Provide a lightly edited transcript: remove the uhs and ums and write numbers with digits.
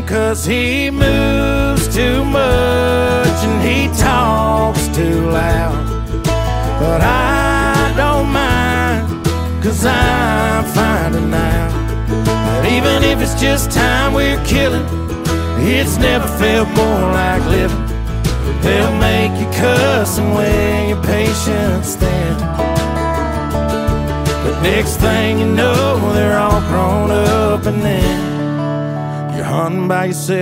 'cause he moves too much and he talks too loud. But I don't mind, 'cause I'm finding out that even if it's just time we're killing, it's never felt more like living. They'll make you cuss and wear your patience thin, but next thing you know, they're all grown up and then you're hunting by yourself.